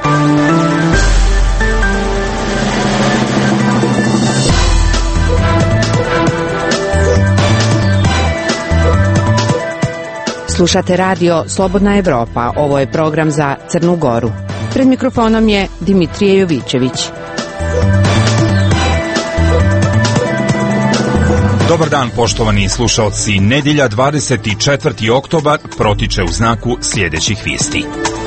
Slušate radio Slobodna Evropa. Ovo je program za Crnu Goru. Pred mikrofonom je Dimitrije Jovićević. Dobar dan, poštovani slušalci. Nedjelja 24. oktobar protiče u znaku sljedećih vijesti.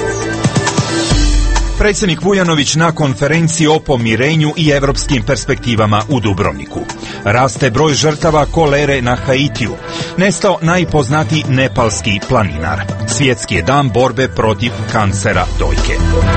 Predsjednik Vujanović na konferenciji o pomirenju i evropskim perspektivama u Dubrovniku. Raste broj žrtava kolere na Haitiju. Nestao najpoznatiji nepalski planinar. Svjetski je dan borbe protiv kancera dojke.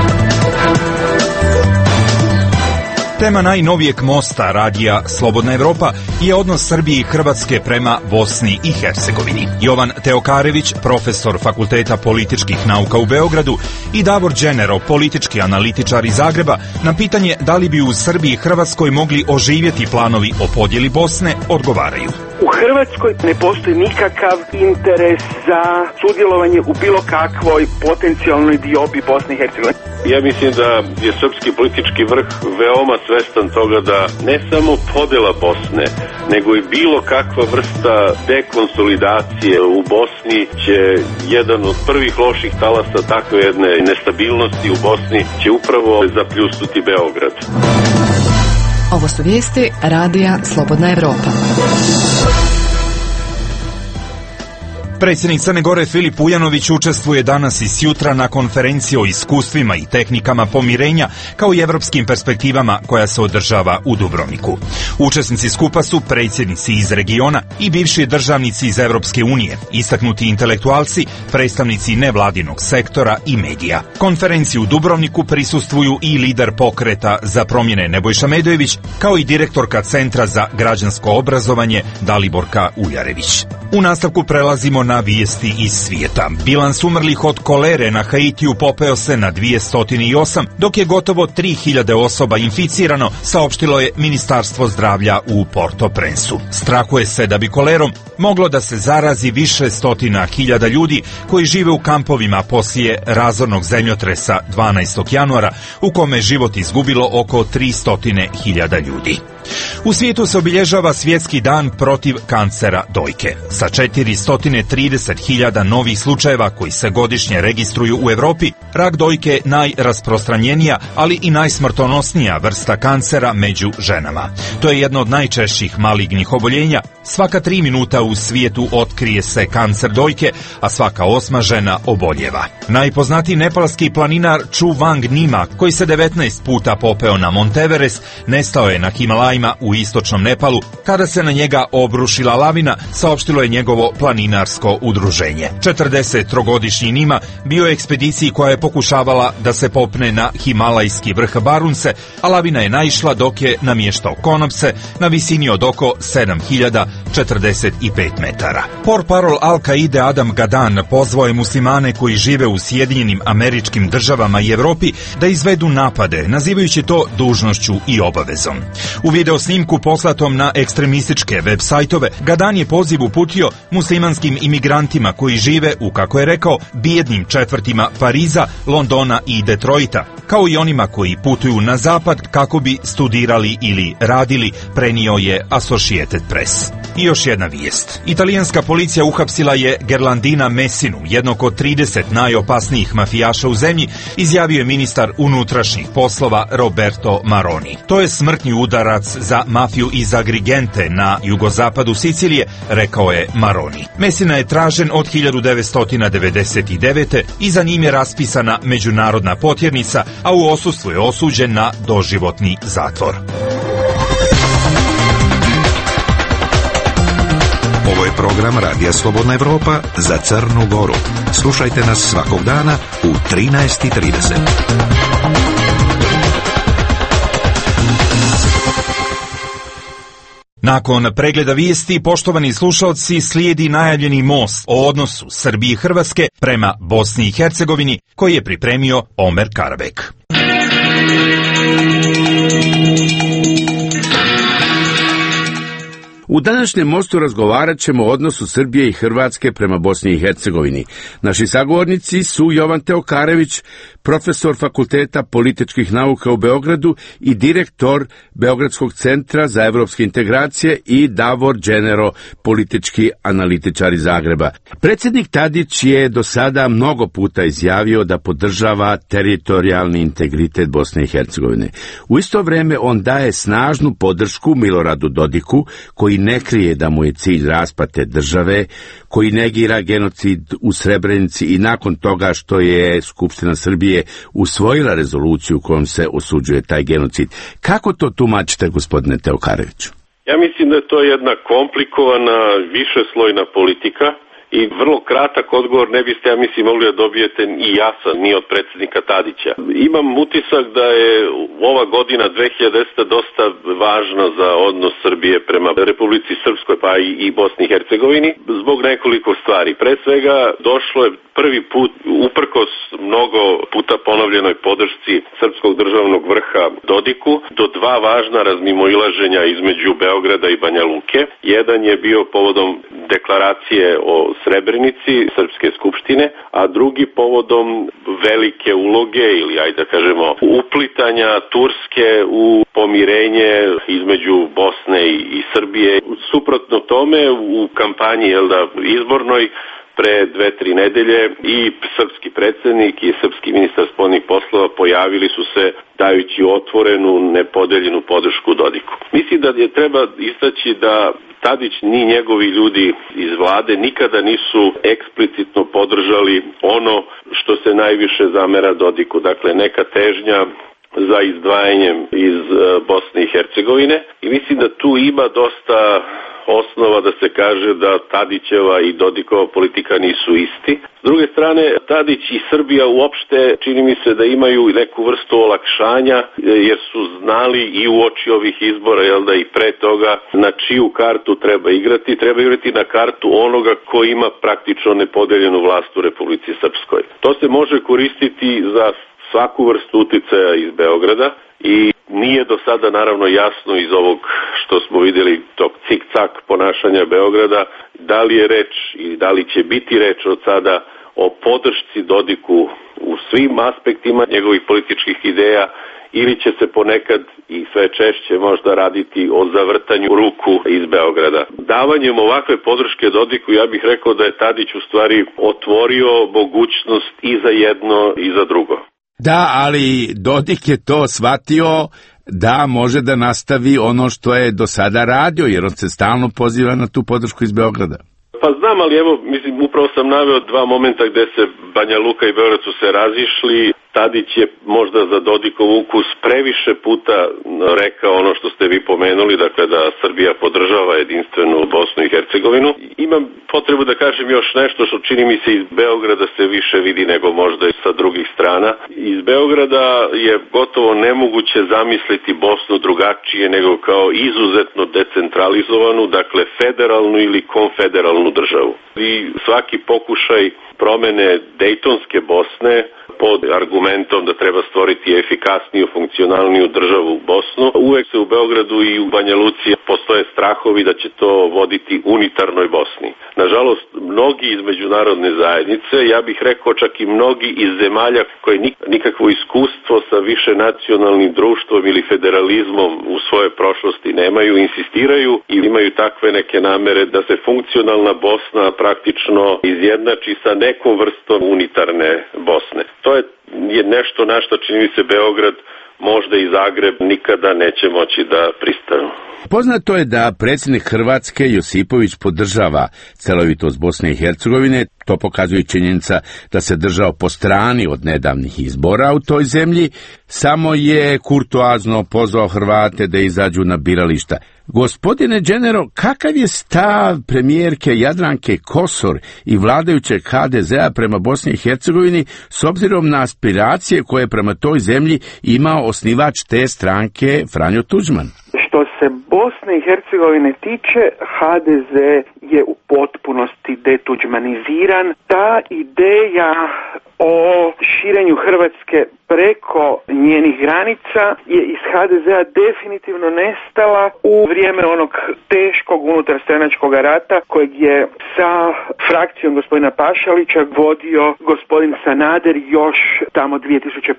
Tema najnovijeg mosta radija Slobodna Evropa je odnos Srbije i Hrvatske prema Bosni i Hercegovini. Jovan Teokarević, profesor Fakulteta političkih nauka u Beogradu, i Davor Đenero, politički analitičar iz Zagreba, na pitanje da li bi u Srbiji i Hrvatskoj mogli oživjeti planovi o podjeli Bosne, odgovaraju. U Hrvatskoj ne postoji nikakav interes za sudjelovanje u bilo kakvoj potencijalnoj diobi Bosne i Hercegovine. Ja mislim da je srpski politički vrh veoma svestan toga da ne samo podjela Bosne, nego i bilo kakva vrsta dekonsolidacije u Bosni će jedan od prvih loših talasa takve jedne nestabilnosti u Bosni će upravo zapljusnuti Beograd. Ovo su vijesti radija Slobodna Evropa. Predsjednik Crne Gore Filip Vujanović učestvuje danas i sjutra na konferenciji o iskustvima i tehnikama pomirenja kao i evropskim perspektivama koja se održava u Dubrovniku. Učesnici skupa su predsjednici iz regiona i bivši državnici iz Evropske unije, istaknuti intelektualci, predstavnici nevladinog sektora i medija. Konferenciji u Dubrovniku prisustvuju i lider pokreta za promjene Nebojša Medojević, kao i direktorka Centra za građansko obrazovanje Daliborka Uljarević. U nastavku prelazimo na vijesti iz svijeta. Bilans umrlih od kolere na Haitiju popeo se na 208, dok je gotovo 3000 osoba inficirano, saopštilo je Ministarstvo zdravlja u Port-au-Prince-u. Strahuje se da bi kolerom moglo da se zarazi više stotina hiljada ljudi koji žive u kampovima poslije razornog zemljotresa 12. januara, u kome je život izgubilo oko 300.000 ljudi. U svijetu se obilježava svjetski dan protiv kancera dojke. Sa 430.000 novih slučajeva koji se godišnje registruju u Europi, rak dojke je najrasprostranjenija, ali i najsmrtonosnija vrsta kancera među ženama. To je jedno od najčešćih malignih oboljenja. Svaka 3 minuta u svijetu otkrije se kancer dojke, a svaka 8. žena oboljeva. Najpoznatiji nepalski planinar Chu Wang Nima, koji se 19 puta popeo na Mont Everest, nestao je na Himalajima u istočnom Nepalu kada se na njega obrušila lavina, saopštilo je njegovo planinarsko udruženje. 43-godišnji Nima bio je ekspediciji koja je pokušavala da se popne na himalajski vrh Barunse, a lavina je naišla dok je namještao konopce na visini od oko 7045 metara. Portparol Al-Kaide Adam Gadan pozvao je muslimane koji žive u Sjedinjenim Američkim Državama i Europi da izvedu napade, nazivajući to dužnošću i obavezom. U video snimku poslatom na ekstremističke web sajtove, Gadan je poziv uputio muslimanskim imigrantima koji žive u, kako je rekao, bijednim četvrtima Pariza, Londona i Detroita, kao i onima koji putuju na zapad kako bi studirali ili radili, prenio je Associated Press. I još jedna vijest. Italijanska policija uhapsila je Gerlandina Messinu, jednog od 30 najopasnijih mafijaša u zemlji, izjavio je ministar unutrašnjih poslova Roberto Maroni. To je smrtni udarac za mafiju iz Agrigente na jugozapadu Sicilije, rekao je Maroni. Messina je tražen od 1999. i za njim je raspisana međunarodna potjernica, a u odsustvu je osuđen na doživotni zatvor. Ovo je program Radija Slobodna Evropa za Crnu Goru. Slušajte nas svakog dana u 13:30. Nakon pregleda vijesti, poštovani slušalci, slijedi najavljeni most o odnosu Srbije i Hrvatske prema Bosni i Hercegovini, koji je pripremio Omer Karabek. U današnjem mostu razgovarat ćemo o odnosu Srbije i Hrvatske prema Bosni i Hercegovini. Naši sagovornici su Jovan Teokarević, profesor Fakulteta političkih nauka u Beogradu i direktor Beogradskog centra za evropske integracije, i Davor Đenero, politički analitičar iz Zagreba. Predsjednik Tadić je do sada mnogo puta izjavio da podržava teritorijalni integritet Bosne i Hercegovine. U isto vrijeme on daje snažnu podršku Miloradu Dodiku, koji ne krije da mu je cilj raspad te države, koji negira genocid u Srebrenici i nakon toga što je Skupština Srbije usvojila rezoluciju kojom se osuđuje taj genocid. Kako to tumačite, gospodine Teokareviću? Ja mislim da je to jedna komplikovana, višeslojna politika i vrlo kratak odgovor ne biste, ja mislim, mogli da dobijete i jasan, ni od predsjednika Tadića. Imam utisak da je ova godina 2010. dosta važna za odnos Srbije prema Republici Srpskoj pa i Bosni i Hercegovini zbog nekoliko stvari. Pre svega došlo je prvi put, uprkos mnogo puta ponovljenoj podršci srpskog državnog vrha Dodiku, do dva važna razmimoilaženja između Beograda i Banja Luke. Jedan je bio povodom deklaracije o Srebrenici Srpske skupštine, a drugi povodom velike uloge ili, ajde da kažemo, uplitanja Turske u pomirenje između Bosne i Srbije. Suprotno tome, u kampanji izbornoj pre 2-3 nedelje i srpski predsjednik i srpski ministar spoljnih poslova pojavili su se dajući otvorenu, nepodeljenu podršku Dodiku. Mislim da je treba istaći da Tadić ni njegovi ljudi iz vlade nikada nisu eksplicitno podržali ono što se najviše zamera Dodiku. Dakle, neka težnja za izdvajanjem iz Bosne i Hercegovine i mislim da tu ima dosta osnova da se kaže da Tadićeva i Dodikova politika nisu isti. S druge strane, Tadić i Srbija uopšte čini mi se da imaju neku vrstu olakšanja jer su znali i uoči ovih izbora i pre toga na čiju kartu treba igrati. Treba igrati na kartu onoga ko ima praktično nepodeljenu vlast u Republici Srpskoj. To se može koristiti za svaku vrstu uticaja iz Beograda i nije do sada naravno jasno iz ovog što smo vidjeli tog cik-cak ponašanja Beograda da li je reč i da li će biti reč od sada o podršci Dodiku u svim aspektima njegovih političkih ideja ili će se ponekad i sve češće možda raditi o zavrtanju ruku iz Beograda. Davanjem ovakve podrške Dodiku ja bih rekao da je Tadić u stvari otvorio mogućnost i za jedno i za drugo. Da, ali Dodik je to shvatio da može da nastavi ono što je do sada radio, jer on se stalno poziva na tu podršku iz Beograda. Pa znam, ali upravo sam naveo dva momenta gde se Banja Luka i Beograd su se razišli. Tadić je možda za Dodikov ukus previše puta rekao ono što ste vi pomenuli, dakle da Srbija podržava jedinstvenu Bosnu i Hercegovinu. Imam potrebu da kažem još nešto što čini mi se iz Beograda se više vidi nego možda i sa drugih strana. Iz Beograda je gotovo nemoguće zamisliti Bosnu drugačije nego kao izuzetno decentralizovanu, dakle federalnu ili konfederalnu državu. I svaki pokušaj promene Dejtonske Bosne pod argumentom da treba stvoriti efikasniju, funkcionalniju državu Bosnu. Uvek se u Beogradu i u Banja Luci postoje strahovi da će to voditi unitarnoj Bosni. Nažalost, mnogi iz međunarodne zajednice, ja bih rekao čak i mnogi iz zemalja koje nikakvo iskustvo sa više nacionalnim društvom ili federalizmom u svojoj prošlosti nemaju, insistiraju i imaju takve neke namere da se funkcionalna Bosna praktično izjednači sa nekom vrstom unitarne Bosne. To je nešto na što čini mi se Beograd, možda i Zagreb nikada neće moći da pristanu. Poznato je da predsjednik Hrvatske Josipović podržava celovitost Bosne i Hercegovine. To pokazuje činjenica da se držao po strani od nedavnih izbora u toj zemlji. Samo je kurtoazno pozvao Hrvate da izađu na birališta. Gospodine Đenero, kakav je stav premijerke Jadranke Kosor i vladajućeg HDZ-a prema Bosni i Hercegovini s obzirom na aspiracije koje prema toj zemlji imao osnivač te stranke Franjo Tuđman? Što se Bosne i Hercegovine tiče, HDZ je u potpunosti detuđmaniziran. Ta ideja o širenju Hrvatske preko njenih granica je iz HDZ-a definitivno nestala u vrijeme onog teškog unutarstranačkog rata kojeg je sa frakcijom gospodina Pašalića vodio gospodin Sanader još tamo 2001.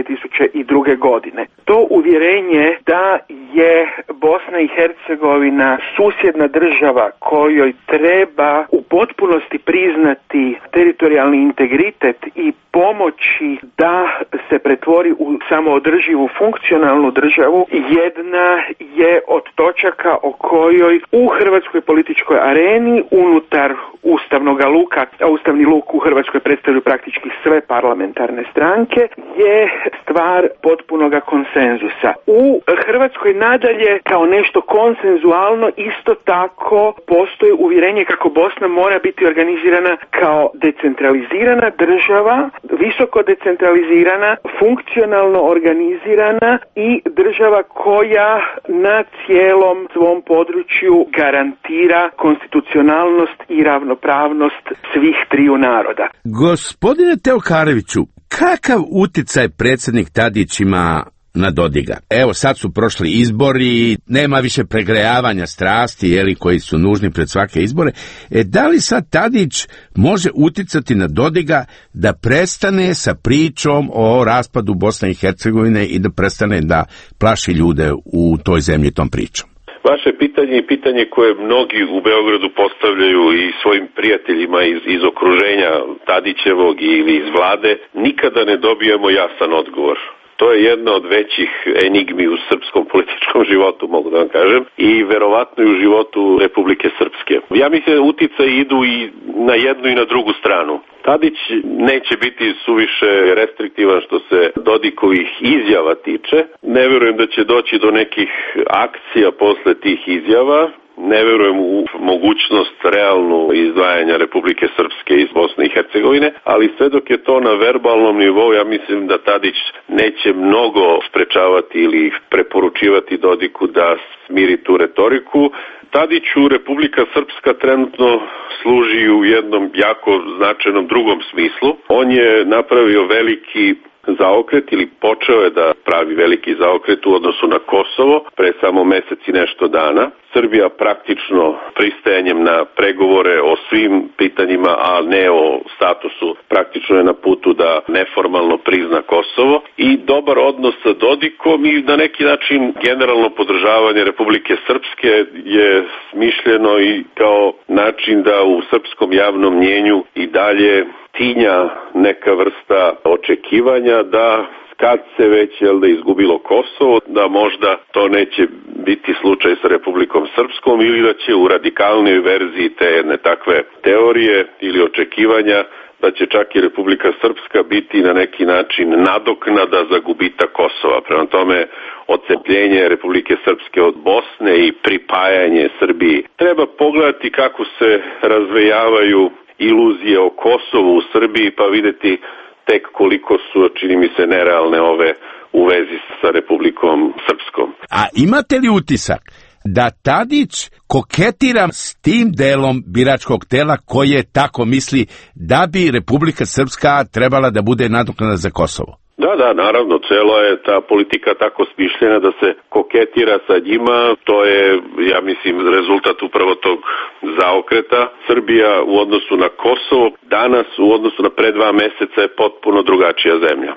2002. godine. To uvjerenje da je Bosna i Hercegovina susjedna država kojoj treba u potpunosti priznati teritorijalni integritet i pomoći da se pretvori u samoodrživu funkcionalnu državu jedna je od točaka o kojoj u hrvatskoj političkoj areni unutar ustavnog luka, a ustavni luk u Hrvatskoj predstavljaju praktički sve parlamentarne stranke, je stvar potpunoga konsenzusa. U Hrvatskoj nadalje kao nešto konsenzualno isto tako postoji uvjerenje kako Bosna mora biti organizirana kao decentralizirana država, visoko decentralizirana, funkcionalno organizirana i država koja na cijelom svom području garantira konstitucionalnost i ravnopravnost svih triju naroda. Gospodine Teokareviću, kakav uticaj predsjednik Tadić ima na Dodiga? Evo, sad su prošli izbori, nema više pregrejavanja strasti, koji su nužni pred svake izbore. Da li sad Tadić može uticati na Dodiga da prestane sa pričom o raspadu Bosne i Hercegovine i da prestane da plaši ljude u toj zemlji tom pričom? Vaše pitanje je pitanje koje mnogi u Beogradu postavljaju i svojim prijateljima iz okruženja Tadićevog ili iz vlade. Nikada ne dobijemo jasan odgovor. To je jedna od većih enigmi u srpskom političkom životu, mogu da vam kažem, i verovatno i u životu Republike Srpske. Ja mislim da uticaji idu i na jednu i na drugu stranu. Tadić neće biti suviše restriktivan što se Dodikovih izjava tiče. Ne verujem da će doći do nekih akcija posle tih izjava. Ne verujem u mogućnost realnu izdvajanja Republike Srpske iz Bosne i Hercegovine, ali sve dok je to na verbalnom nivou, ja mislim da Tadić neće mnogo sprečavati ili preporučivati Dodiku da smiri tu retoriku. Tadiću Republika Srpska trenutno služi u jednom jako značajnom drugom smislu. On je napravio veliki zaokret ili počeo je da pravi veliki zaokret u odnosu na Kosovo pre samo mesec i nešto dana. Srbija praktično pristajanjem na pregovore o svim pitanjima, a ne o statusu, praktično je na putu da neformalno prizna Kosovo i dobar odnos sa Dodikom i na neki način generalno podržavanje Republike Srpske je smišljeno i kao način da u srpskom javnom mnjenju i dalje tinja neka vrsta očekivanja da kad se već izgubilo Kosovo, da možda to neće biti slučaj sa Republikom Srpskom ili da će u radikalnoj verziji te jedne takve teorije ili očekivanja da će čak i Republika Srpska biti na neki način nadoknada za gubitak Kosova. Prema tome, odcepljenje Republike Srpske od Bosne i pripajanje Srbiji. Treba pogledati kako se razvejavaju iluzije o Kosovu u Srbiji, pa vidjeti tek koliko su, čini mi se, nerealne ove u vezi sa Republikom Srpskom. A imate li utisak da Tadić koketira s tim delom biračkog tela koje tako misli da bi Republika Srpska trebala da bude nadoknada za Kosovo? Da, naravno, cela je ta politika tako smišljena da se koketira sa njima. To je, ja mislim, rezultat upravo tog zaokreta. Srbija u odnosu na Kosovo danas u odnosu na pre 2 meseca je potpuno drugačija zemlja.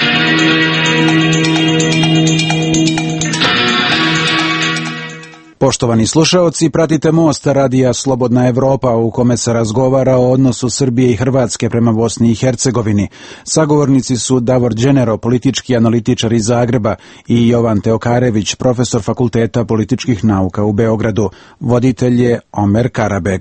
Poštovani slušaoci, pratite Most radija Slobodna Evropa u kome se razgovara o odnosu Srbije i Hrvatske prema Bosni i Hercegovini. Sagovornici su Davor Đenero, politički analitičar iz Zagreba, i Jovan Teokarević, profesor Fakulteta političkih nauka u Beogradu. Voditelj je Omer Karabeg.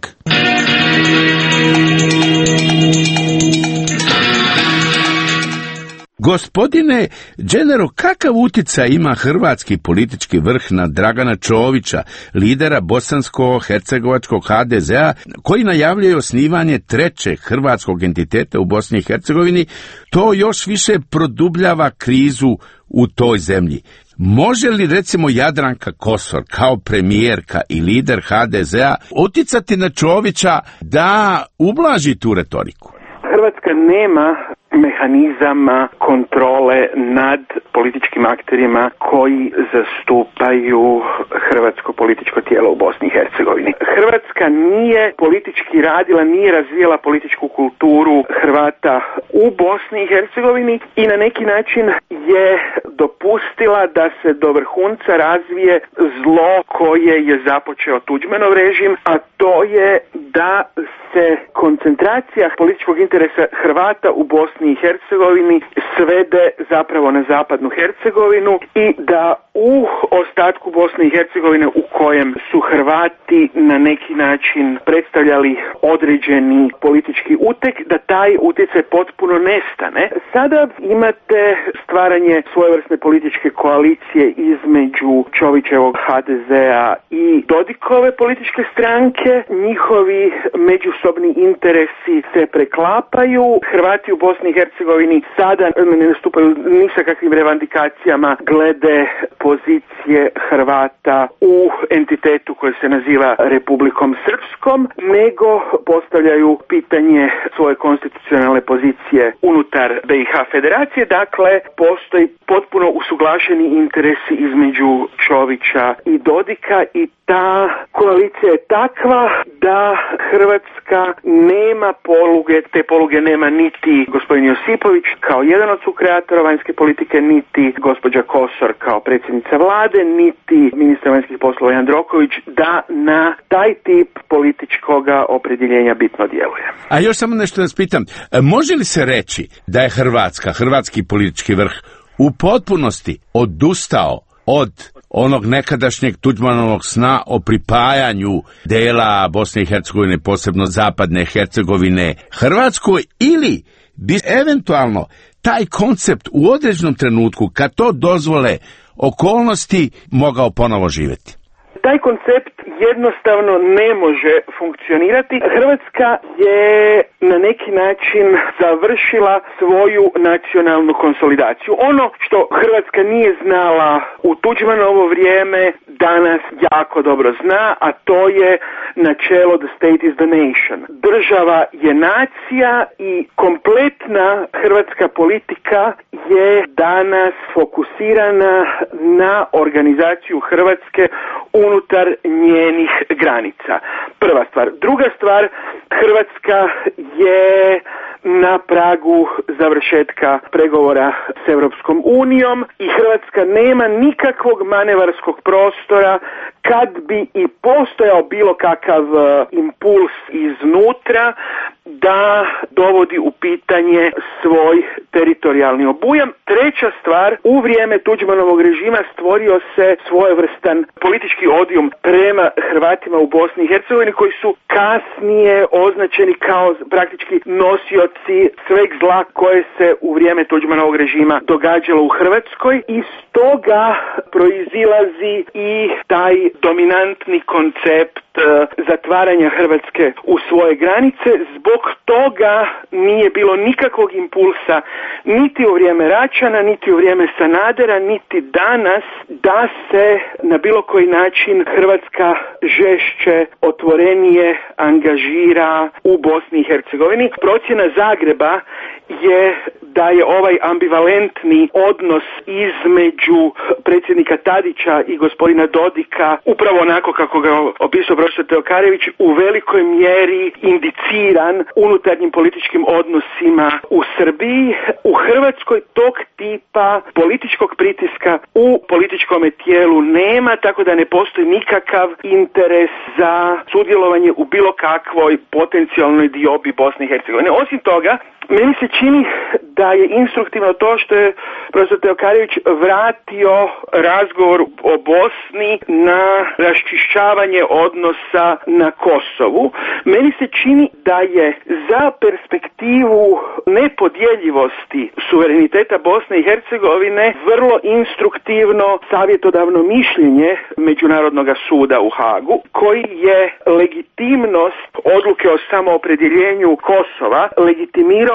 Gospodine Đenero, kakav uticaj ima hrvatski politički vrh na Dragana Čovića, lidera bosansko-hercegovačkog HDZ-a, koji najavljuje osnivanje trećeg hrvatskog entiteta u Bosni i Hercegovini? To još više produbljava krizu u toj zemlji. Može li, recimo, Jadranka Kosor kao premijerka i lider HDZ-a uticati na Čovića da ublaži tu retoriku? Hrvatska nema mehanizama kontrole nad političkim akterima koji zastupaju hrvatsko političko tijelo u Bosni i Hercegovini. Hrvatska nije politički radila, nije razvijala političku kulturu Hrvata u Bosni i Hercegovini i na neki način je dopustila da se do vrhunca razvije zlo koje je započeo Tuđmanov režim, a to je da se koncentracija političkog interesa Hrvata u Bosni i Hercegovini svede zapravo na zapadnu Hercegovinu i da u ostatku Bosne i Hercegovine u kojem su Hrvati na neki način predstavljali određeni politički utek, da taj utjecaj potpuno nestane. Sada imate stvaranje svojevrsne političke koalicije između Čovićevog HDZ-a i Dodikove političke stranke. Njihovi međusobni interesi se preklapaju. Hrvati u Bosni i Hercegovini sada ne nastupaju ni sa kakvim revandikacijama glede pozicije Hrvata u entitetu koji se naziva Republikom Srpskom, nego postavljaju pitanje svoje konstitucionalne pozicije unutar BiH federacije. Dakle, postoji potpuno usuglašeni interesi između Čovića i Dodika i ta koalicija je takva da Hrvatska nema poluge, te poluge nema niti gospodin Josipović kao jedan od sukreatora vanjske politike, niti gospođa Kosor kao predsjednica vlade, niti ministar vanjskih poslova Jandroković, da na taj tip političkoga opredjeljenja bitno djeluje. A još samo nešto da spitam, može li se reći da je hrvatski politički vrh u potpunosti odustao od onog nekadašnjeg Tuđmanovog sna o pripajanju dela Bosne i Hercegovine, posebno zapadne Hercegovine, Hrvatskoj, ili bi eventualno taj koncept u određenom trenutku, kad to dozvole okolnosti, mogao ponovo živjeti? Taj koncept jednostavno ne može funkcionirati. Hrvatska je na neki način završila svoju nacionalnu konsolidaciju. Ono što Hrvatska nije znala u Tuđmanovo vrijeme, danas jako dobro zna, a to je načelo the state is the nation. Država je nacija i kompletna hrvatska politika je danas fokusirana na organizaciju Hrvatske unutar njenih granica. Prva stvar. Druga stvar, Hrvatska je na pragu završetka pregovora s Europskom unijom i Hrvatska nema nikakvog manevarskog prostora kad bi i postojao bilo kakav impuls iznutra da dovodi u pitanje svoj teritorijalni obujam. Treća stvar, u vrijeme Tuđmanovog režima stvorio se svojevrstan politički odijum prema Hrvatima u Bosni i Hercegovini koji su kasnije označeni kao praktički nosioci sveg zla koje se u vrijeme Tuđmanovog režima događalo u Hrvatskoj. Iz toga proizilazi i taj dominantni koncept zatvaranja Hrvatske u svoje granice. Zbog toga nije bilo nikakvog impulsa niti u vrijeme Račana, niti u vrijeme Sanadera, niti danas da se na bilo koji način Hrvatska žešće, otvorenije angažira u Bosni i Hercegovini. Procjena Zagreba je da je ovaj ambivalentni odnos između predsjednika Tadića i gospodina Dodika, upravo onako kako ga opisao profesor Teokarević, u velikoj mjeri indiciran unutarnjim političkim odnosima u Srbiji. U Hrvatskoj tog tipa političkog pritiska u političkom tijelu nema, tako da ne postoji nikakav interes za sudjelovanje u bilo kakvoj potencijalnoj diobi Bosne i Hercegovine. Osim toga, meni se čini da je instruktivno to što je profesor Teokarević vratio razgovor o Bosni na raščišćavanje odnosa na Kosovu. Meni se čini da je za perspektivu nepodjeljivosti suvereniteta Bosne i Hercegovine vrlo instruktivno savjetodavno mišljenje Međunarodnog suda u Hagu, koji je legitimnost odluke o samoopredjeljenju Kosova legitimirao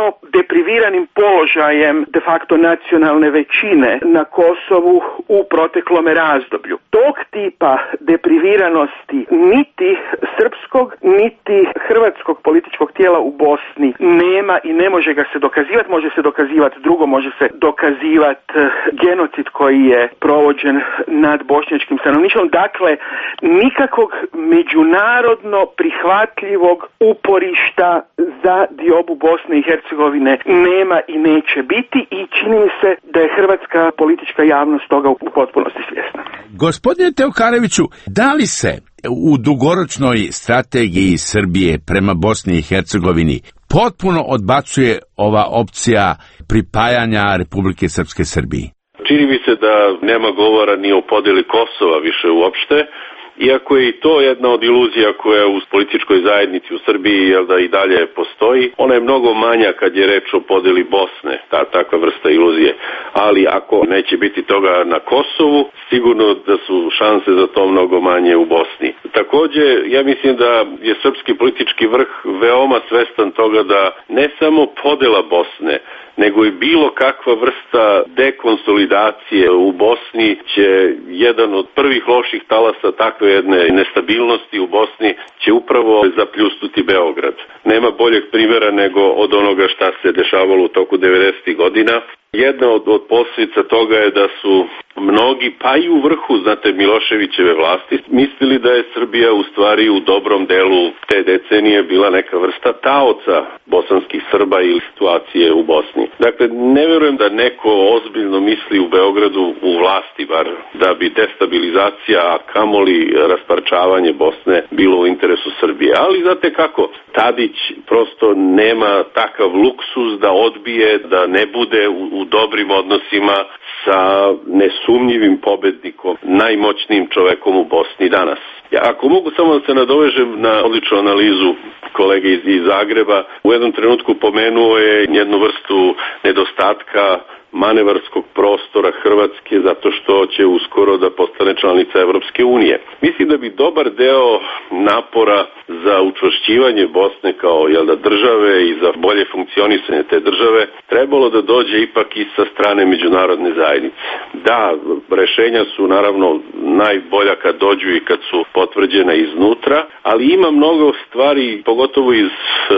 nazvao depriviranim položajem de facto nacionalne većine na Kosovu u proteklome razdoblju. Tog tipa depriviranosti niti srpskog, niti hrvatskog političkog tijela u Bosni nema i ne može ga se dokazivati. Može se dokazivati drugo, može se dokazivati genocid koji je provođen nad bošnjačkim stanovništvom. Dakle, nikakvog međunarodno prihvatljivog uporišta za diobu Bosne i Hercegovine nema i neće biti i čini mi se da je hrvatska politička javnost toga u potpunosti svjesna. Gospodine Teokareviću, da li se u dugoročnoj strategiji Srbije prema Bosni i Hercegovini potpuno odbacuje ova opcija pripajanja Republike Srpske Srbiji? Čini mi se da nema govora ni o podeli Kosova više uopšte, iako je i to jedna od iluzija koja u političkoj zajednici u Srbiji i dalje postoji. Ona je mnogo manja kad je reč o podeli Bosne, takva vrsta iluzije. Ali ako neće biti toga na Kosovu, sigurno da su šanse za to mnogo manje u Bosni. Također, ja mislim da je srpski politički vrh veoma svestan toga da ne samo podela Bosne, nego i bilo kakva vrsta dekonsolidacije u Bosni će jedan od prvih loših talasa takve jedne nestabilnosti u Bosni će upravo zapljusnuti Beograd. Nema boljeg primjera nego od onoga šta se dešavalo u toku 90. godina. Jedna od posljedica toga je da su mnogi, pa i u vrhu, Miloševićeve vlasti, mislili da je Srbija u stvari u dobrom delu te decenije bila neka vrsta taoca bosanskih Srba ili situacije u Bosni. Dakle, ne vjerujem da neko ozbiljno misli u Beogradu, u vlasti bar, da bi destabilizacija, a kamoli rasparčavanje Bosne bilo u interesu Srbije. Ali znate kako, Tadić prosto nema takav luksus da odbije, da ne bude u dobrim odnosima sa nesumnjivim pobednikom, najmoćnijim čovekom u Bosni danas. Ako mogu samo da se nadovežem na odličnu analizu kolege iz Zagreba, u jednom trenutku pomenuo je jednu vrstu nedostatka manevarskog prostora Hrvatske zato što će uskoro da postane članica Evropske unije. Mislim da bi dobar deo napora za učvršćivanje Bosne kao države i za bolje funkcionisanje te države trebalo da dođe ipak i sa strane međunarodne zajednice. Da, rešenja su naravno najbolja kad dođu i kad su potvrđena iznutra, ali ima mnogo stvari, pogotovo iz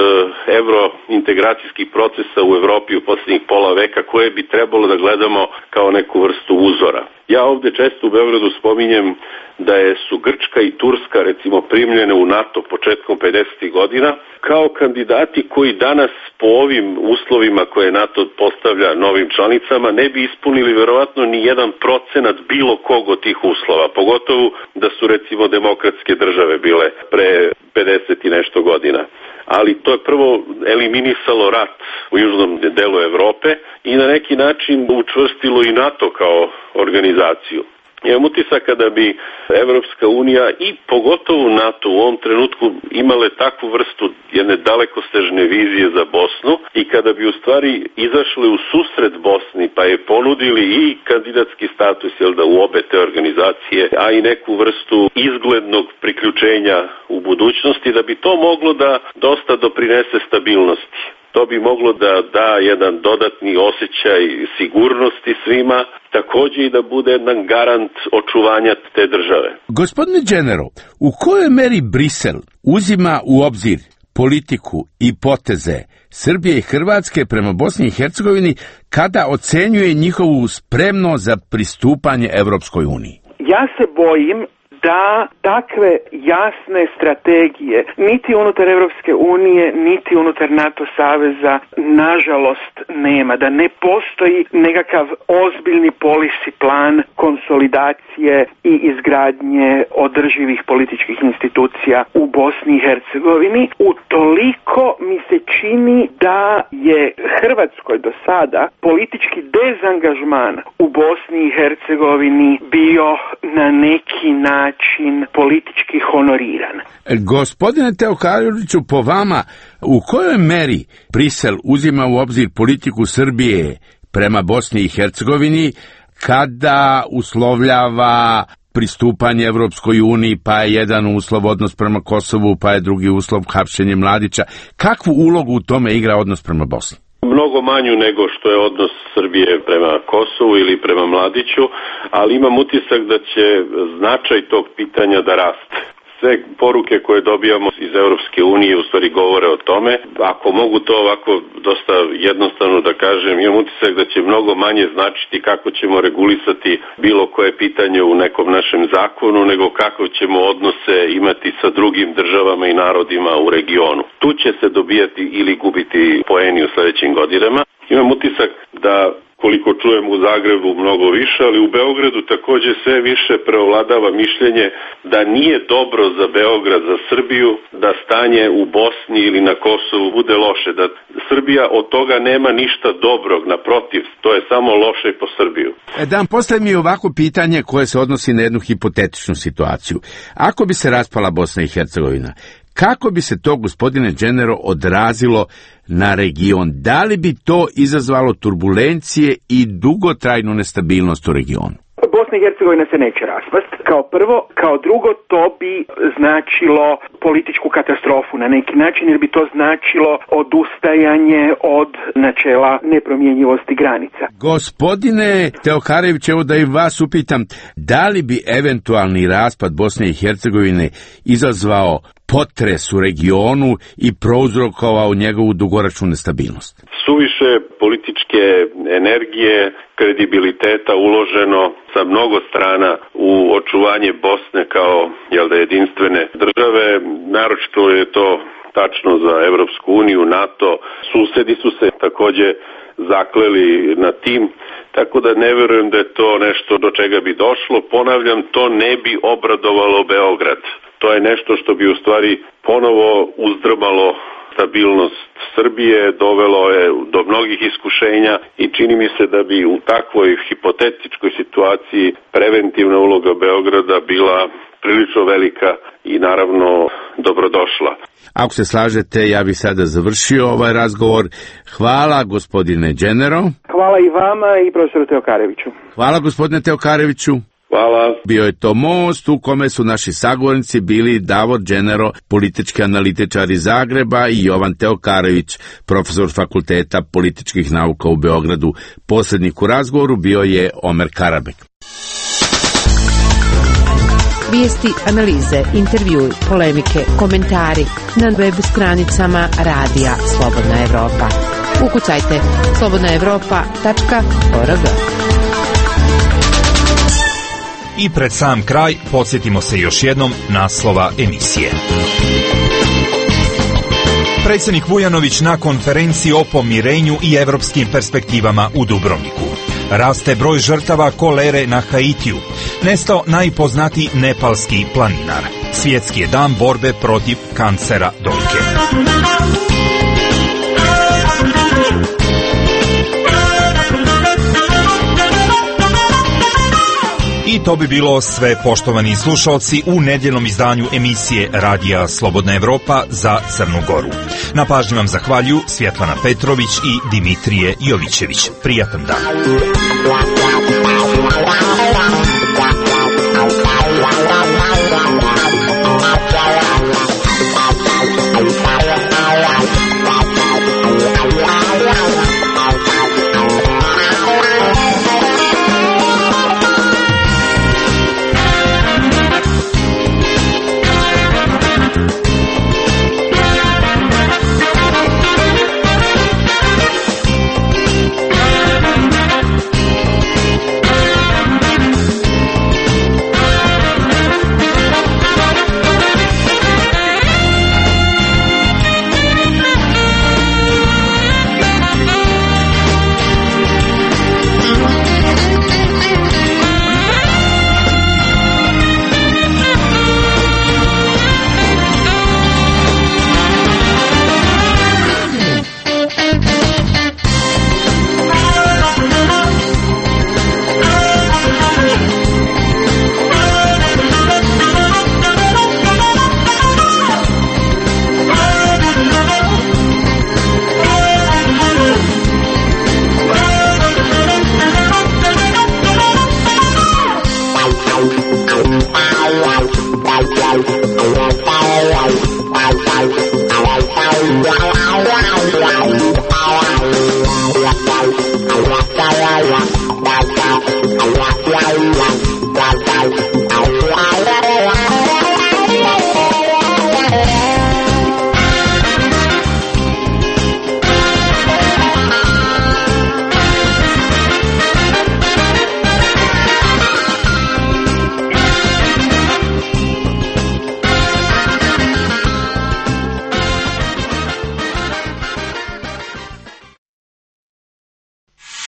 evrointegracijskih procesa u Evropi u posljednjih pola veka, koje bi trebalo da gledamo kao neku vrstu uzora. Ja ovdje često u Beogradu spominjem da su Grčka i Turska recimo primljene u NATO početkom 50. godina kao kandidati koji danas po ovim uslovima koje NATO postavlja novim članicama ne bi ispunili verovatno ni 1% bilo kog od tih uslova, pogotovo da su recimo demokratske države bile pre 50 i nešto godina. Ali to je prvo eliminisalo rat u južnom delu Evrope i na neki način učvrstilo i NATO kao organizaciju. Imam utisak kada bi Evropska unija i pogotovo NATO u ovom trenutku imale takvu vrstu jedne dalekosežne vizije za Bosnu i kada bi u stvari izašli u susret Bosni pa je ponudili i kandidatski status u obe te organizacije, a i neku vrstu izglednog priključenja u budućnosti, da bi to moglo da dosta doprinese stabilnosti. To bi moglo da da jedan dodatni osjećaj sigurnosti svima, također i da bude jedan garant očuvanja te države. Gospodine General, u kojoj meri Brisel uzima u obzir politiku i poteze Srbije i Hrvatske prema Bosni i Hercegovini kada ocenjuje njihovu spremnost za pristupanje Evropskoj uniji? Ja se bojim da takve jasne strategije niti unutar Evropske unije, niti unutar NATO saveza nažalost nema, da ne postoji nekakav ozbiljni policy plan konsolidacije i izgradnje održivih političkih institucija u Bosni i Hercegovini. Utoliko mi se čini da je Hrvatskoj do sada politički dezangažman u Bosni i Hercegovini bio na neki način politički honoriran. Gospodine Teokareviću, po vama, u kojoj meri Brisel uzima u obzir politiku Srbije prema Bosni i Hercegovini kada uslovljava pristupanje Evropskoj uniji, pa je jedan uslov odnos prema Kosovu, pa je drugi uslov hapšenje Mladića? Kakvu ulogu u tome igra odnos prema Bosni? mnogo manju nego što je odnos Srbije prema Kosovu ili prema Mladiću, ali imam utisak da će značaj tog pitanja da raste. Sve poruke koje dobijamo iz Europske unije u stvari govore o tome. Ako mogu to ovako dosta jednostavno da kažem, imam utisak da će mnogo manje značiti kako ćemo regulisati bilo koje pitanje u nekom našem zakonu, nego kako ćemo odnose imati sa drugim državama i narodima u regionu. Tu će se dobijati ili gubiti poeni u sledećim godinama. Imam utisak da, koliko čujem, u Zagrebu mnogo više, ali u Beogradu takođe sve više preovladava mišljenje da nije dobro za Beograd, za Srbiju, da stanje u Bosni ili na Kosovu bude loše, da Srbija od toga nema ništa dobrog, naprotiv, to je samo loše po Srbiju. Dan, postavim mi ovako pitanje koje se odnosi na jednu hipotetičnu situaciju. Ako bi se raspala Bosna i Hercegovina, kako bi se to, gospodine Genero, odrazilo na region? Da li bi to izazvalo turbulencije i dugotrajnu nestabilnost u regionu? Bosna i Hercegovina se neće raspast, kao prvo. Kao drugo, to bi značilo političku katastrofu na neki način, jer bi to značilo odustajanje od načela nepromjenjivosti granica. Gospodine Teokarević, evo da i vas upitam, da li bi eventualni raspad Bosne i Hercegovine izazvao potres u regionu i prouzrokovao njegovu dugoročnu nestabilnost? Suviše političke energije, kredibiliteta uloženo sa mnogo strana u očuvanje Bosne kao jedinstvene države. Naročito je to tačno za Evropsku uniju, NATO. Susedi su se takođe zakleli na tim, tako da ne verujem da je to nešto do čega bi došlo. Ponavljam, to ne bi obradovalo Beograd. To je nešto što bi u stvari ponovo uzdrmalo stabilnost Srbije, dovelo je do mnogih iskušenja i čini mi se da bi u takvoj hipotetičkoj situaciji preventivna uloga Beograda bila prilično velika i naravno dobrodošla. Ako se slažete, ja bih sada završio ovaj razgovor. Hvala, gospodine Genero. Hvala i vama i profesoru Teokareviću. Hvala, gospodine Teokareviću. Hvala. Bio je to most u kome su naši sagovornici bili Davor Genero, politički analitičar iz Zagreba, i Jovan Teokarević, profesor Fakulteta političkih nauka u Beogradu. Posrednik u razgovoru bio je Omer Karabek. Vijesti, analize, intervjui, polemike, komentari na web stranicama Radija Slobodna Evropa. Ukucajte slobodnaevropa.org. I pred sam kraj podsjetimo se još jednom naslova emisije. Predsjednik Vujanović na konferenciji o pomirenju i evropskim perspektivama u Dubrovniku. Raste broj žrtava kolere na Haitiju. Nestao najpoznatiji nepalski planinar. Svjetski je dan borbe protiv kancera dojke. I to bi bilo sve, poštovani slušalci, u nedjeljnom izdanju emisije Radija Slobodna Evropa za Crnu Goru. Na pažnji vam zahvaljuju Svjetlana Petrović i Dimitrije Jovićević. Prijatan dan.